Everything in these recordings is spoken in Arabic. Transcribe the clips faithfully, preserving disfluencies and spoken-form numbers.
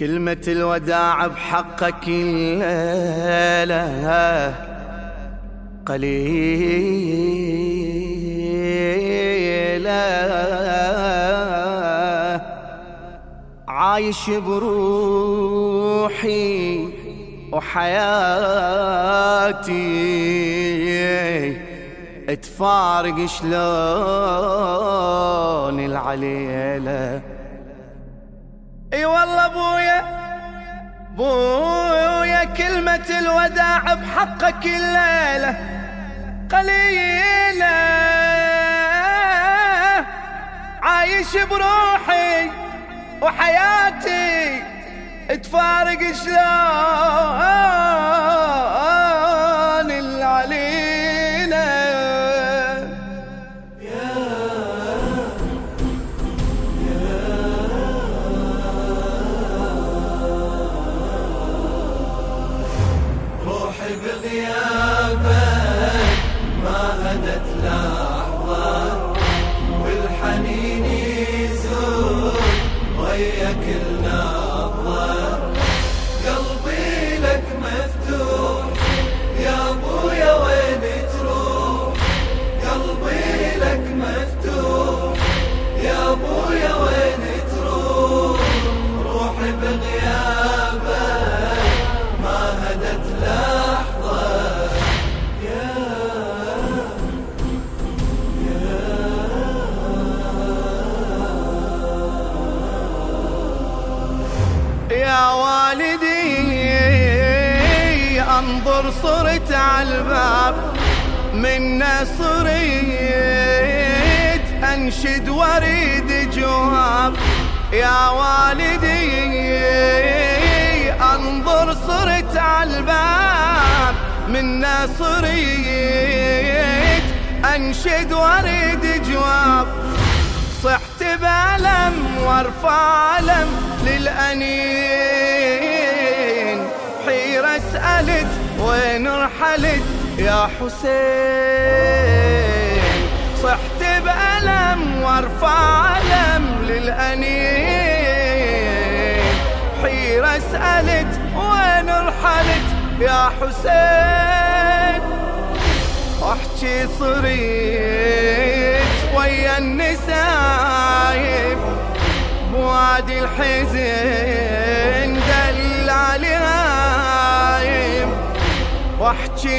كلمة الوداع بحقك الليلة قليلة، عايش بروحي وحياتي تفارق شلون العليلة. اي والله ابويا بويا كلمة الوداع بحقك الليلة قليلة، عايش بروحي وحياتي تفارق شلون العليلة. روحي بغيابك ما هدت لحظة، والحنين يزور ويا كل نبضة، قلبي لك مفتوح يا ابويا وين تروح، قلبي لك مفتوح يا ابويا وين تروح، روحي بغيابك ما هدت لحظة. يا يا والدي انظر صرت عالباب منا صريت انشد واريد جواب. يا والدي انظر صرت عالباب منا صريت انشد واريد جواب. صحت بألم وارفع علم للأنين، حيرة سألت وين رحلت يا حسين. صحت بألم وارفع علم للأنين، حيرة سألت وين رحلت يا حسين. احكي صريت ويا النسايب بوادي الحزن دل عليهم، واحكي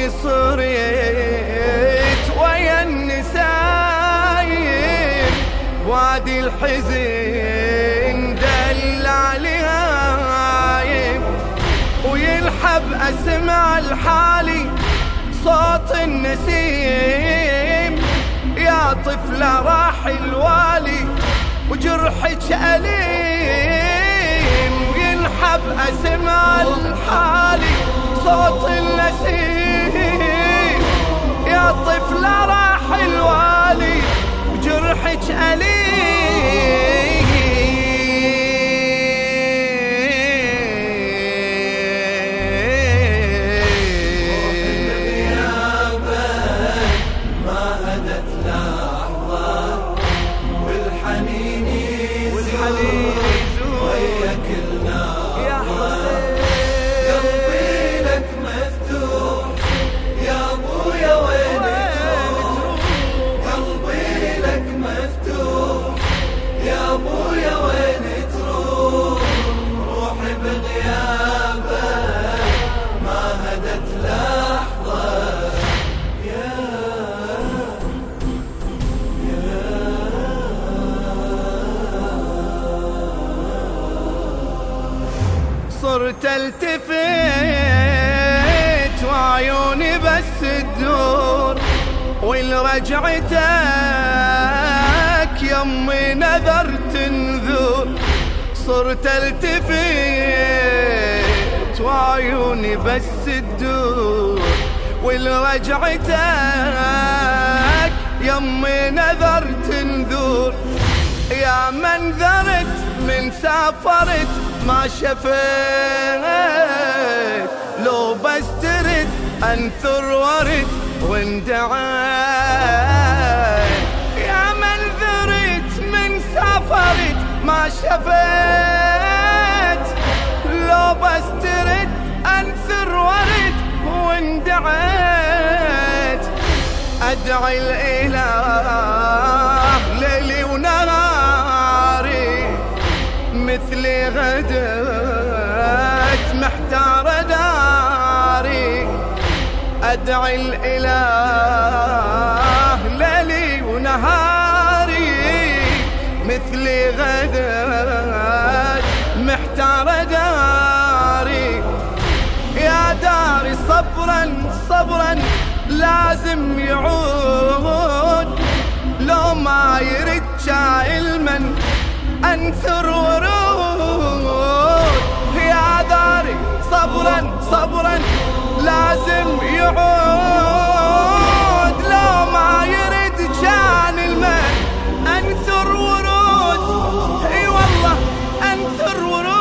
صريت ويا النسايب بوادي الحزن دل عليهم، ويلحب اسمع الحالي صوت النسيم. يا طفلة راح الوالي وجرحك أليم، وينحب أسمع الحالي صوت النسيم. يا طفلة راح الوالي وجرحك أليم. صرت التفت وعيوني بس تدور، والرجعتك يمي نذرت نذور. صرت التفت وعيوني بس تدور، والرجعتك يمي نذرت نذور. يا من ذرت من سافرت ما شفيت، لو بس ترد انثر ورد واندعيت. يا من ذرت من سافرت ما شفيت، أدعي الإله ليلي ونهاري مثل غدت محتار داري. أدعي الإله ليلي ونهاري مثل غدت محتار داري. يا داري صبرا صبرا لازم يعود، لو ما يرد شايل من أنثر ورود. يا داري صبرا صبرا لازم يعود، لو ما يرد شان المن أنثر ورود. اي والله أنثر ورود.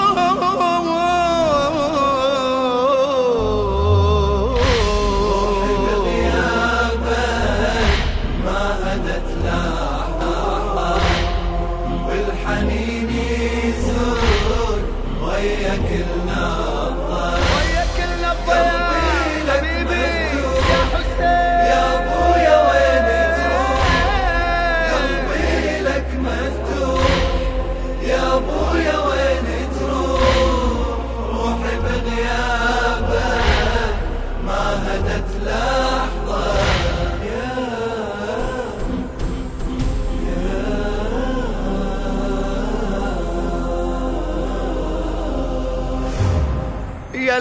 روحي بغيابك ما هدت لحظة، والحنين يزور ويا كل نبضة، ويا كل نبضة يا حبيبي يا حسين. يا ابويا وين تروح؟ قلبي لك مفتوح، يا ابويا وين تروح؟ روحي بغيابك ما هدت لحظة. يا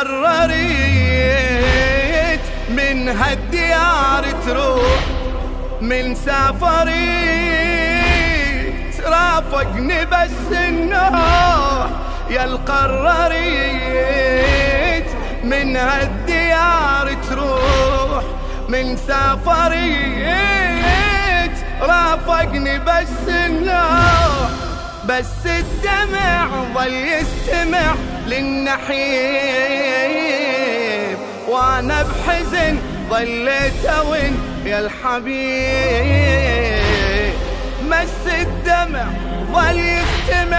القرريت من هالديار تروح، من سافريت رافقني بس النوح. يا القرريت من هالديار تروح، من سافريت رافقني بس النوح. بس الدمع ظل يستمع للنحيب، وانا بحزن ظليت اوين يا الحبيب. مس الدمع ظل يستمع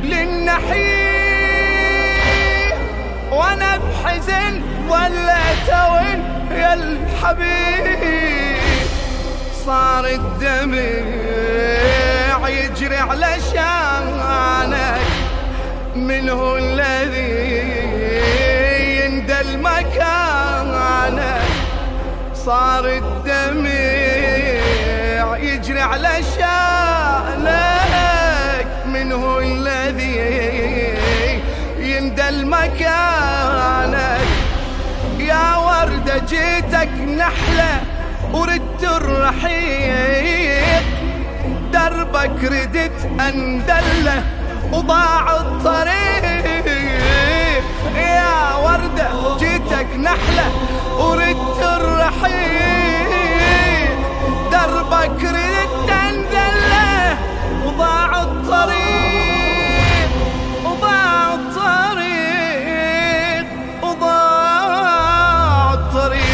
للنحيب، وانا بحزن ظليت اوين يا الحبيب. صار الدمع يجري على شانك، من هو الذي يندل مكانك. صار الدمع يجري على شانك، من هو الذي يندل مكانك. يا وردة جيتك نحلة وردت الرحيق، دربك ردت أندله وضاع الطريق. يا وردة جيتك نحلة وردت الرحيق، دربك ردت أندله وضاع الطريق. وضاع الطريق وضاع الطريق.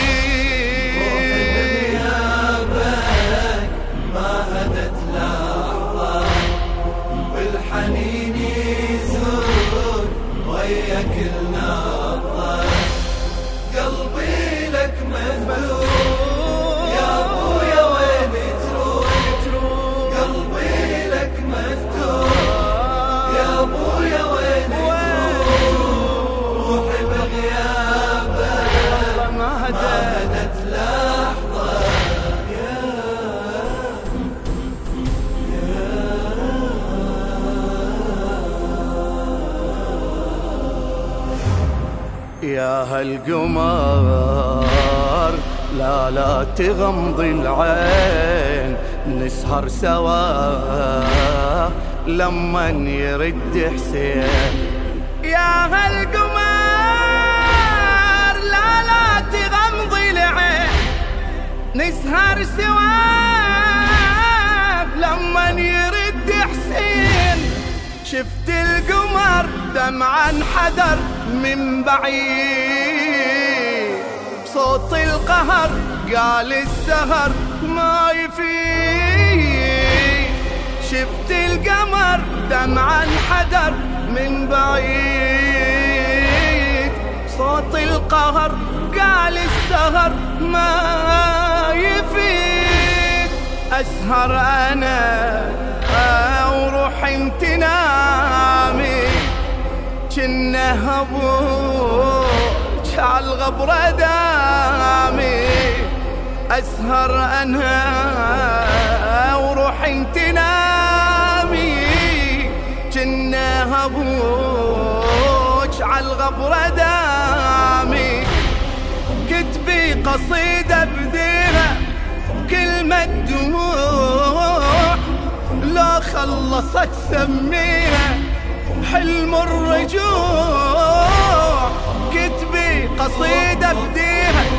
والحنين يزور ويا كل نبضة، قلبي لك مفتوح، يا ابويا وين تروح؟ قلبي لك مفتوح، يا ابويا وين تروح؟ روحي بغيابك ما هدت لحظة. يا هالقمر لا لا تغمضي العين، نسهر سوا لما يرد حسين. يا هالقمر لا لا تغمضي العين، نسهر سوا لما يرد حسين. شفت القمر دمعا حدر من بعيد، بصوت القهر قال السهر ما يفيد. شفت القمر دمعا حدر من بعيد، صوت القهر قال السهر ما يفيد. أسهر أنا وروحي امتنامي جنة أبوك عالغبرة دامي. أسهر أنا وروحي امتنامي جنة أبوك عالغبرة دامي. كتبي قصيدة بديها كلمة دموع لو خلصت سميها حلم الرجوع. كتبي قصيدة بديها